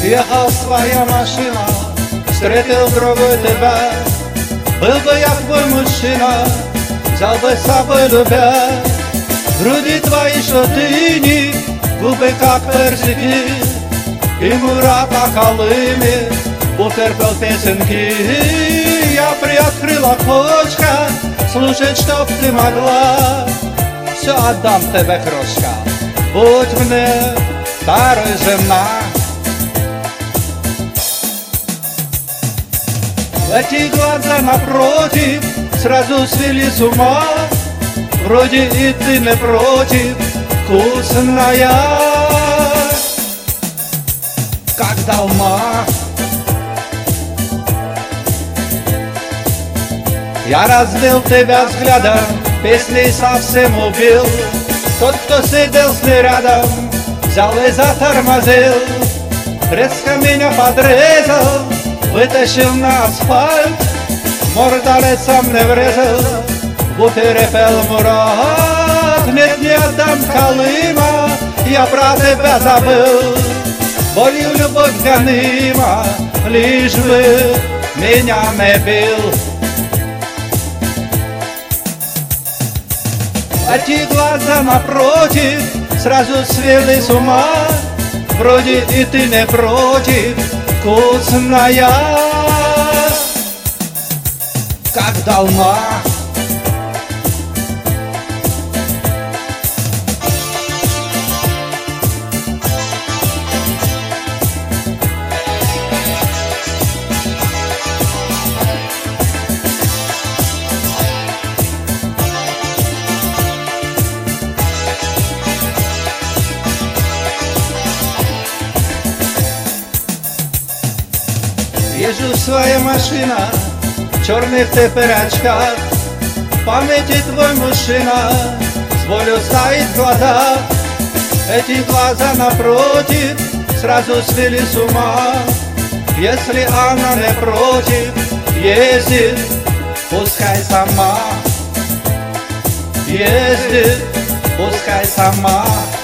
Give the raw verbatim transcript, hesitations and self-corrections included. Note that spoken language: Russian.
Ехал своя машина, встретил другой тебя. Был бы я твой мужчина, взял бы с собой любя. Груди твои, что дыни, губы как персики, и Мурат о Колыме утерпел песенки. Я приоткрыла окошко, слушать, чтоб ты могла. Все отдам тебе, крошка, будь мне второй жена. Эти глаза напротив сразу свели с ума. Вроде и ты не против, вкусная, как долма. Я разбил тебя взглядом, песней совсем убил. Тот, кто сидел с ней рядом, взял и затормозил. Резко меня подрезал, вытащил на асфальт, морда лицом мне врезал. В буфере пел Мурат: нет, не отдам Колыма, я про тебя забыл. Болью любовь гонима, лишь бы меня не бил. Эти глаза напротив сразу свели с ума. Вроде и ты не против, вкусная, как долма. Езжу своя машина, в черных теперь очках. В памяти твой мужчина, с болью стоит в глазах. Эти глаза напротив сразу свели с ума. Если она не против, ездит, пускай сама. Ездит, пускай сама.